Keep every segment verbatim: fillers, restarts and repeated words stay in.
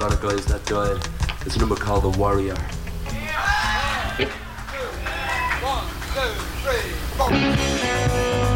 electronic guys that died. It's a number called The Warrior. One, two, three, four.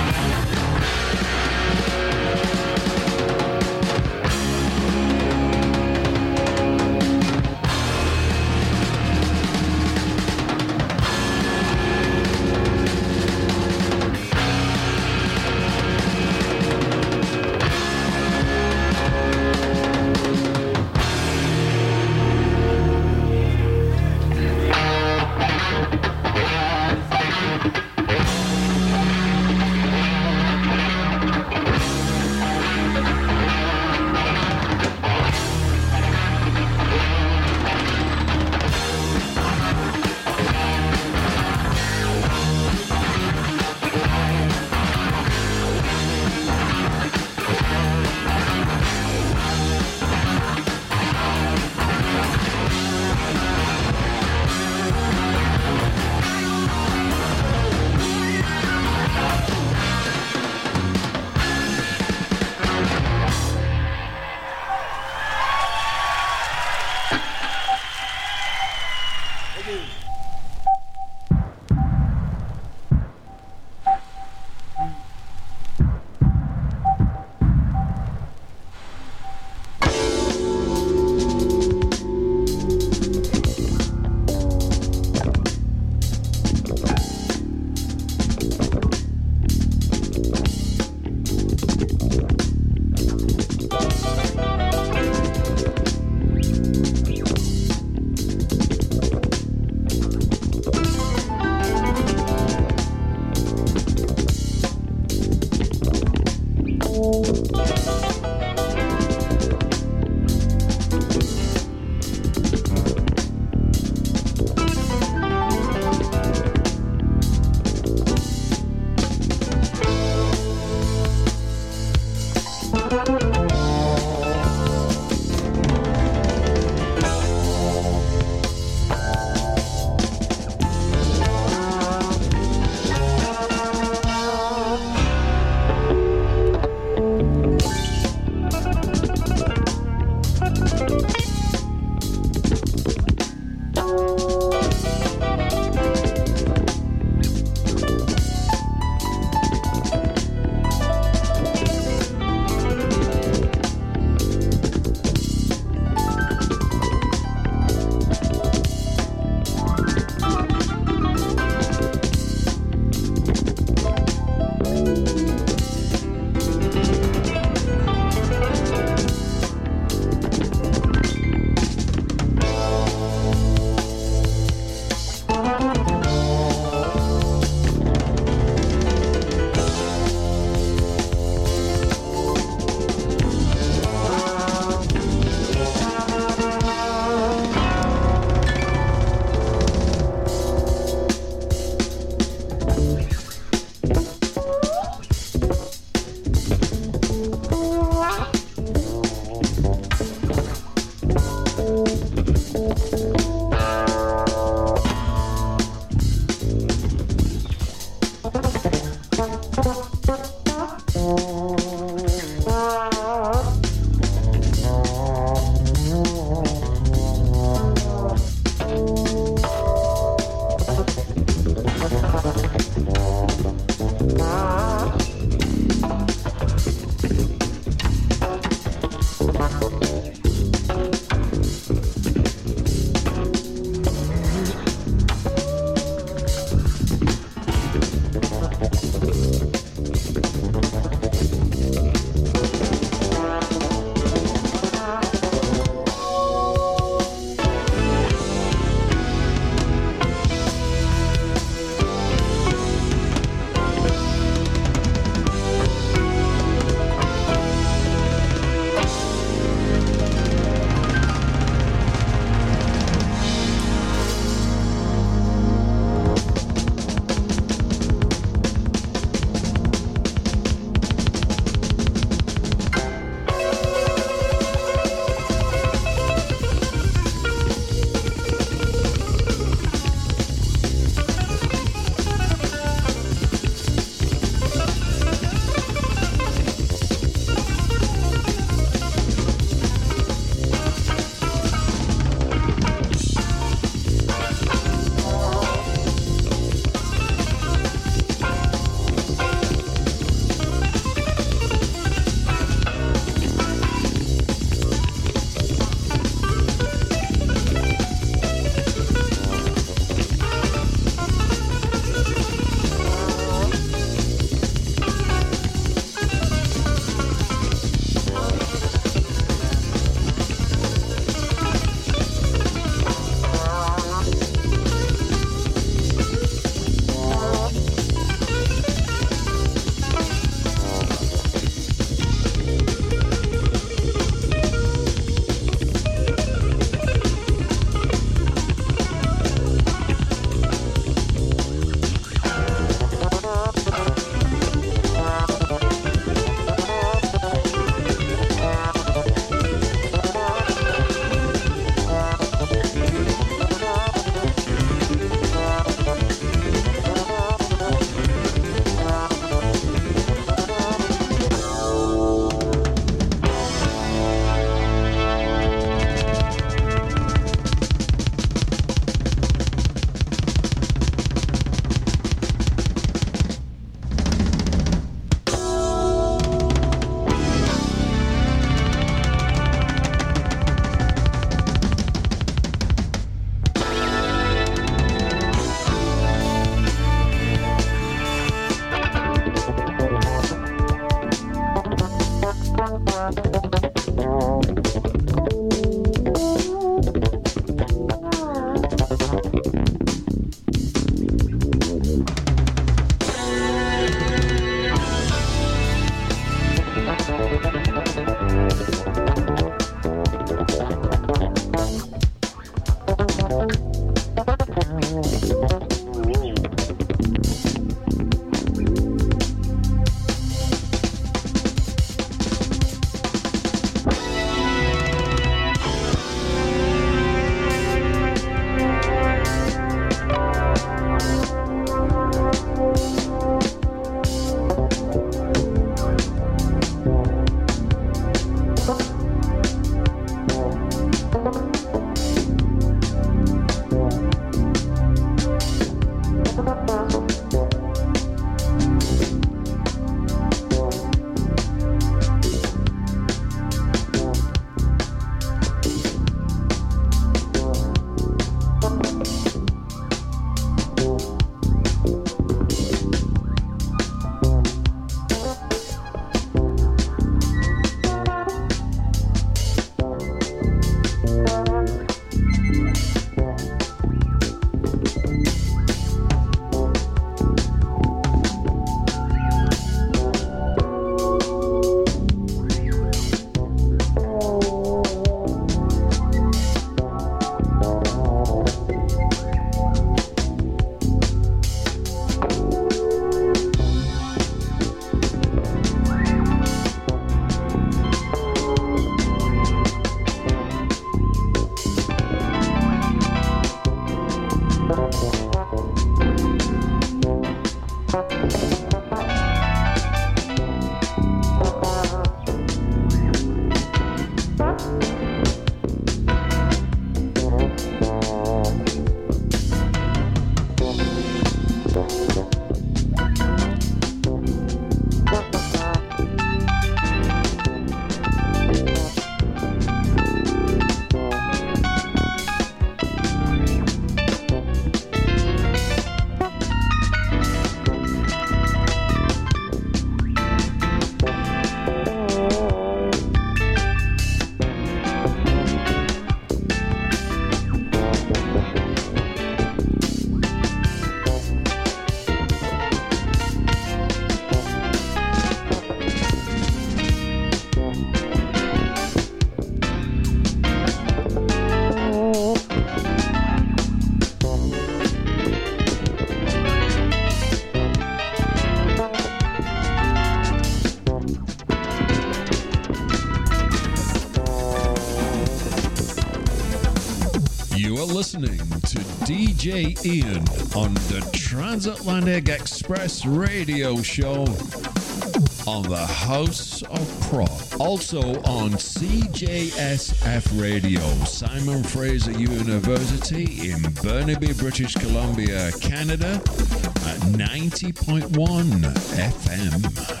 listening to D J Ian on the Transatlantic Express radio show on the House of Prog. Also on C J S F Radio, Simon Fraser University in Burnaby, British Columbia, Canada at ninety point one F M.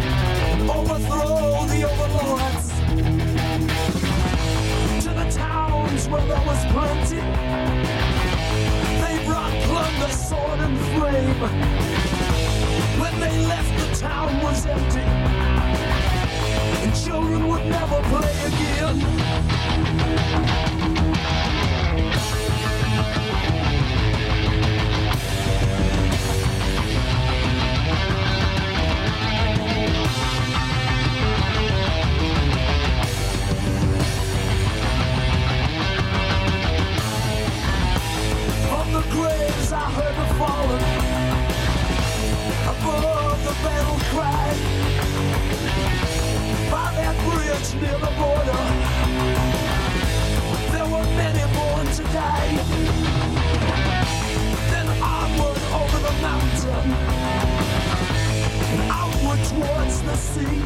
overthrow the overlords. To the towns where there was plenty, they brought plunder, sword, and flame. When they left, the town was empty, and children would never play again. From the graves I heard the fallen, above the battle cry, by that bridge near the border, there were many born to die. Then onward over the mountain, and outward towards the sea,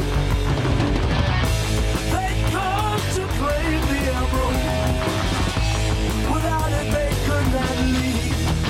they come to claim the emerald. Without it they could not leave.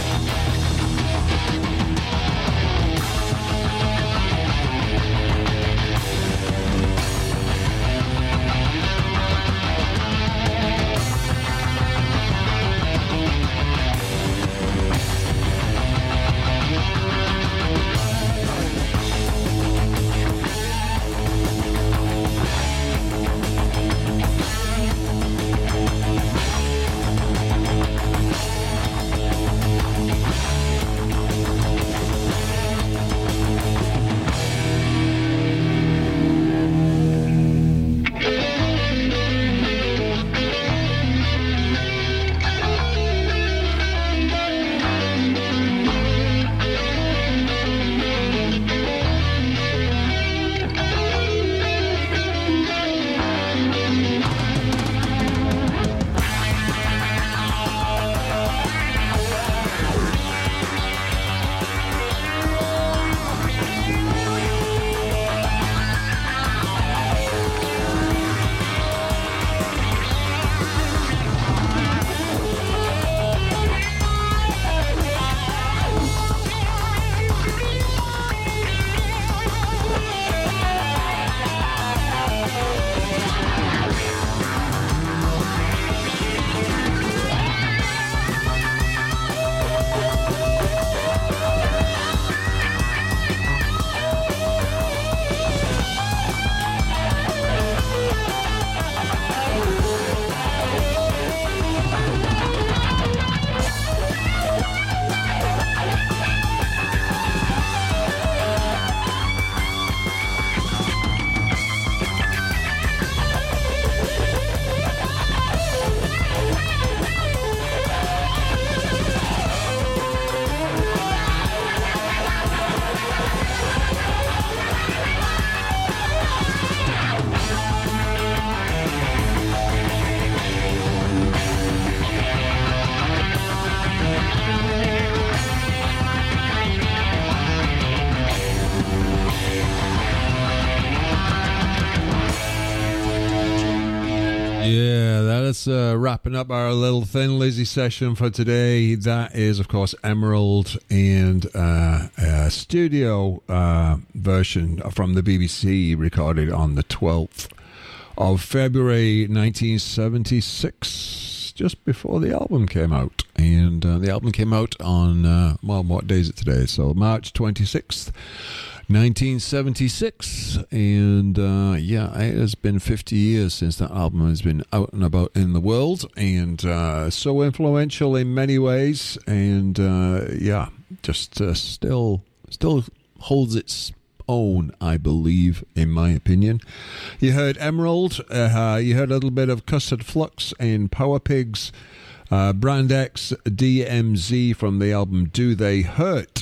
That's uh, wrapping up our little Thin Lizzy session for today. That is, of course, Emerald, and uh, a studio uh, version from the B B C recorded on the twelfth of February nineteen seventy-six, just before the album came out. And uh, the album came out on, uh, well, what day is it today? So March twenty-sixth. nineteen seventy-six, and uh, yeah, it has been fifty years since that album has been out and about in the world, and uh, so influential in many ways, and uh, yeah, just uh, still still holds its own, I believe, in my opinion. You heard Emerald, uh, you heard a little bit of Custard Flux and Power Pigs, uh, Brand X, D M Z from the album Do They Hurt?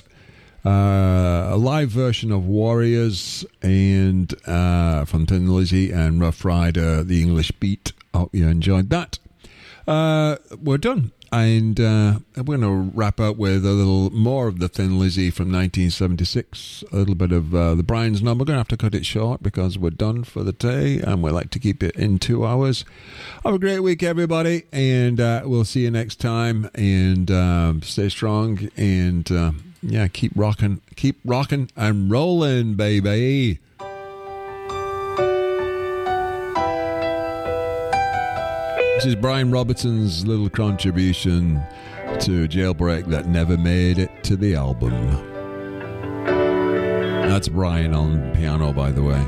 Uh, a live version of Warriors, and uh, from Thin Lizzy and Rough Rider, The English Beat. Hope you enjoyed that. Uh, we're done, and uh, we're going to wrap up with a little more of the Thin Lizzy from nineteen seventy-six, a little bit of uh, the Brian's number. We're going to have to cut it short because we're done for the day, and we like to keep it in two hours. Have a great week, everybody, and uh, we'll see you next time, and um, stay strong, and... Uh, Yeah, keep rocking, keep rocking and rolling, baby. which is Brian Robertson's little contribution to Jailbreak that never made it to the album. That's Brian on piano, by the way.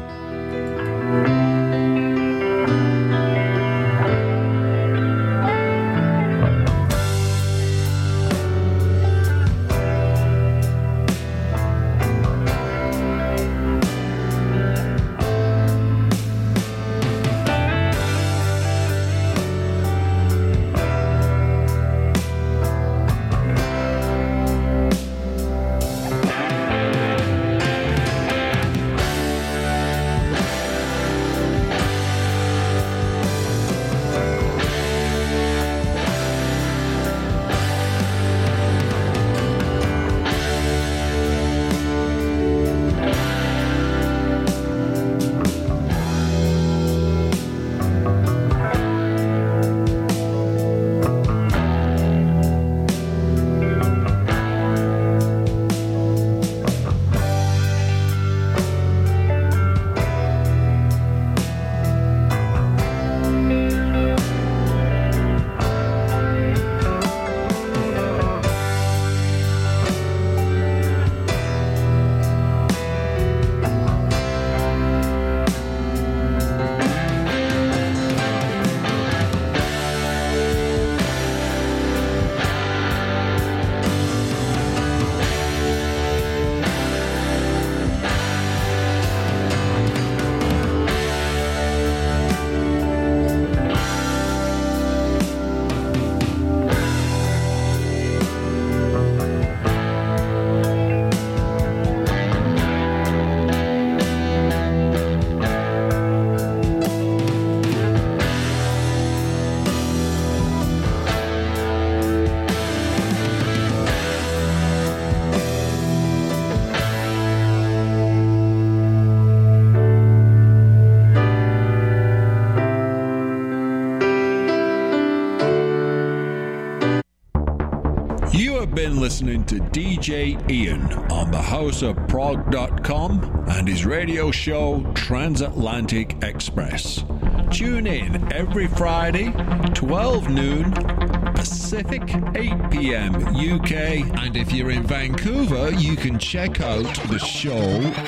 Been listening to D J Ian on the house of prog dot com and his radio show Transatlantic Express. Tune in every Friday, twelve noon Pacific, eight p.m. U K, and if you're in Vancouver, you can check out the show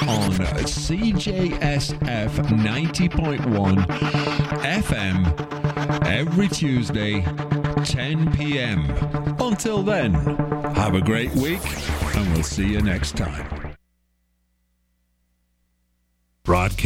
on C J S F ninety point one F M every Tuesday, ten p.m. Until then, have a great week, and we'll see you next time. Broadcast